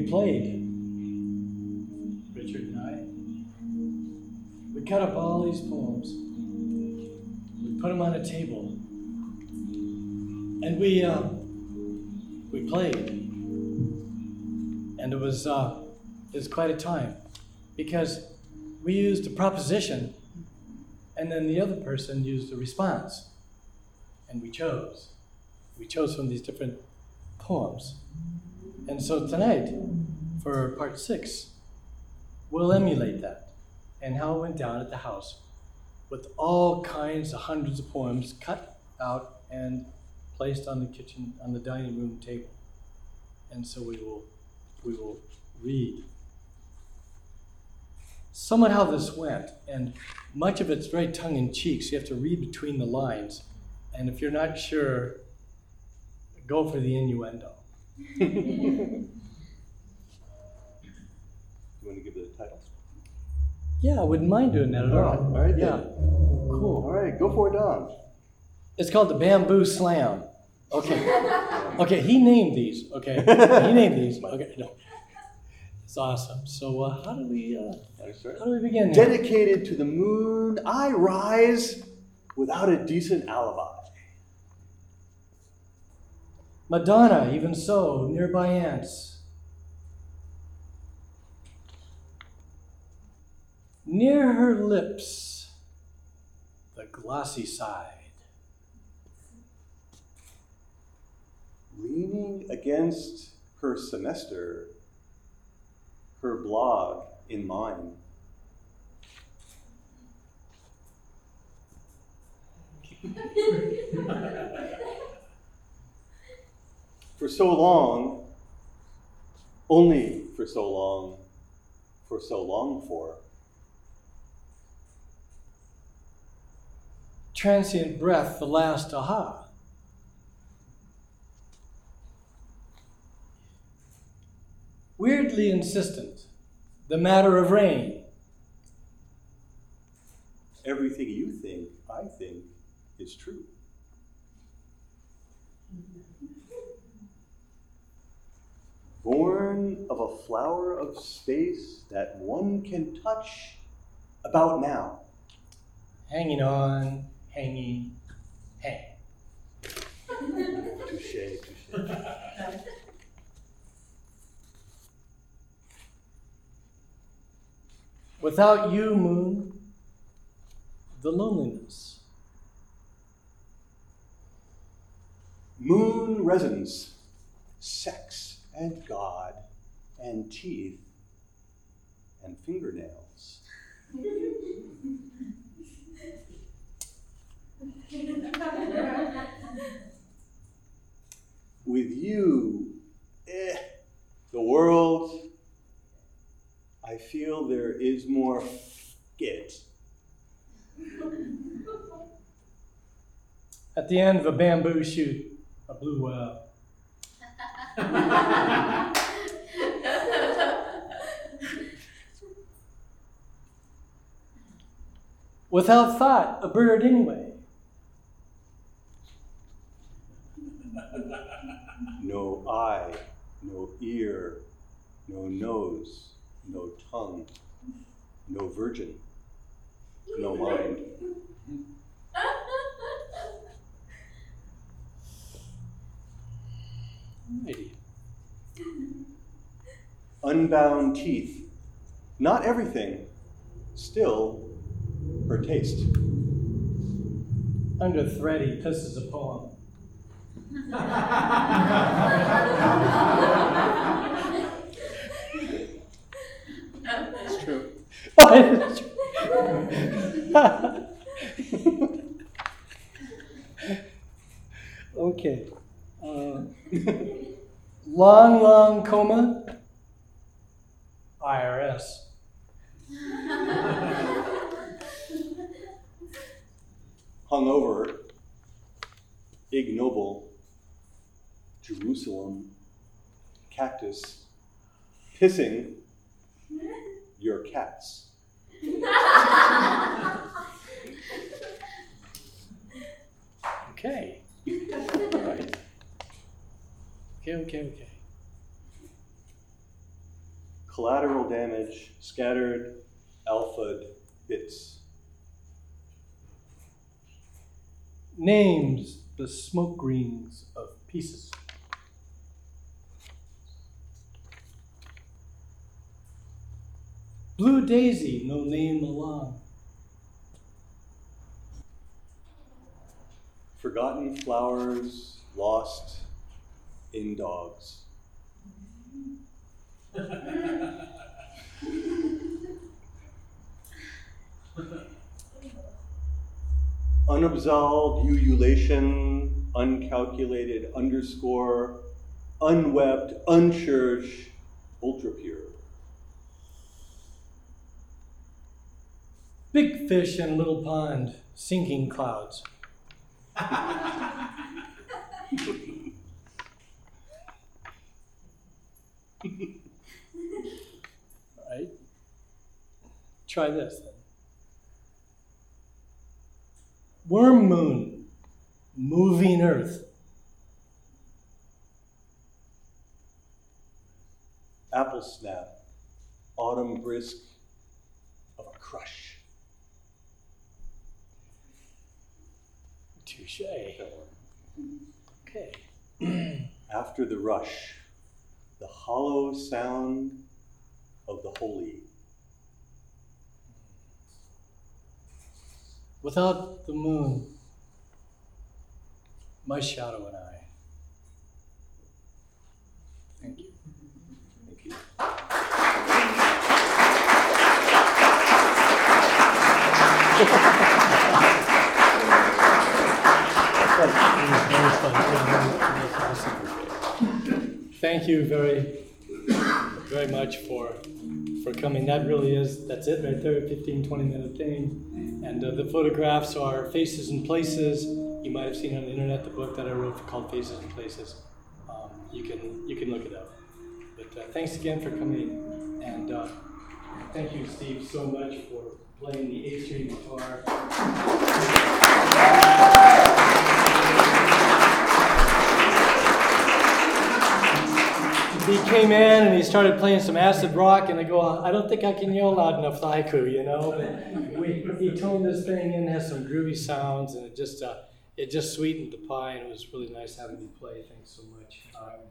we played, Richard and I. We cut up all these poems. We put them on a table. And we played. And it was quite a time. Because we used a proposition, and then the other person used a response. And we chose. We chose from these different poems. And so tonight, for part 6, we'll emulate that and how it went down at the house with all kinds of hundreds of poems cut out and placed on the dining room table. And so we will read somewhat how this went, and much of it's very tongue-in-cheek, so you have to read between the lines. And if you're not sure, go for the innuendo. You want to give the titles? Yeah, I wouldn't mind doing that at all. All right. Yeah, cool. All right, go for it, Don. It's called the Bamboo Slam. Okay. Okay, he named these. Okay, he named these. Okay, no. It's awesome. So how do we begin? Dedicated to the moon, I rise without a decent alibi. Madonna, even so, nearby ants. Near her lips, the glossy side. Leaning against her semester, her blog in mine. For so long, only for so long for. Transient breath, the last aha. Weirdly insistent, the matter of rain. Everything you think, I think, is true. Born of a flower of space that one can touch about now. Hanging on, hanging, hang. Touché. Without you, moon, the loneliness. Moon resonance, sex and God and teeth and fingernails. With you, the world, I feel there is more it. At the end of a bamboo shoot, a blue whale. Without thought, a bird anyway. No eye, no ear, no nose, no tongue, no virgin, no mind. Alrighty. Unbound teeth, not everything, still her taste. Under thread, he pisses a poem. It's true. It's true. Okay. Long coma. IRS. Hungover, ignoble, Jerusalem, cactus, pissing your cats. Okay. All right. Okay. collateral damage, scattered alpha bits. Names the smoke rings of pieces. Blue daisy, no name along. Forgotten flowers lost in dogs. Unabsolved ululation, uncalculated underscore, unwept, unchurch, ultra pure. Big fish in little pond, sinking clouds. Right? Try this then. Worm moon, moving earth. Apple snap, autumn brisk of a crush. Touche. Okay. After the rush, the hollow sound of the holy. Without the moon, my shadow and I. Thank you. Thank you. That was fun. Yeah, that was awesome. Thank you very much for coming. That's it right there, a 15, 20-minute thing. And the photographs are Faces and Places. You might have seen on the internet the book that I wrote called Faces and Places. You can look it up. But thanks again for coming. And thank you, Steve, so much for playing the A-string guitar. He came in and he started playing some acid rock, and I go, I don't think I can yell loud enough haiku, you know. But he toned this thing in, has some groovy sounds, and it just sweetened the pie, and it was really nice having you play. Thanks so much.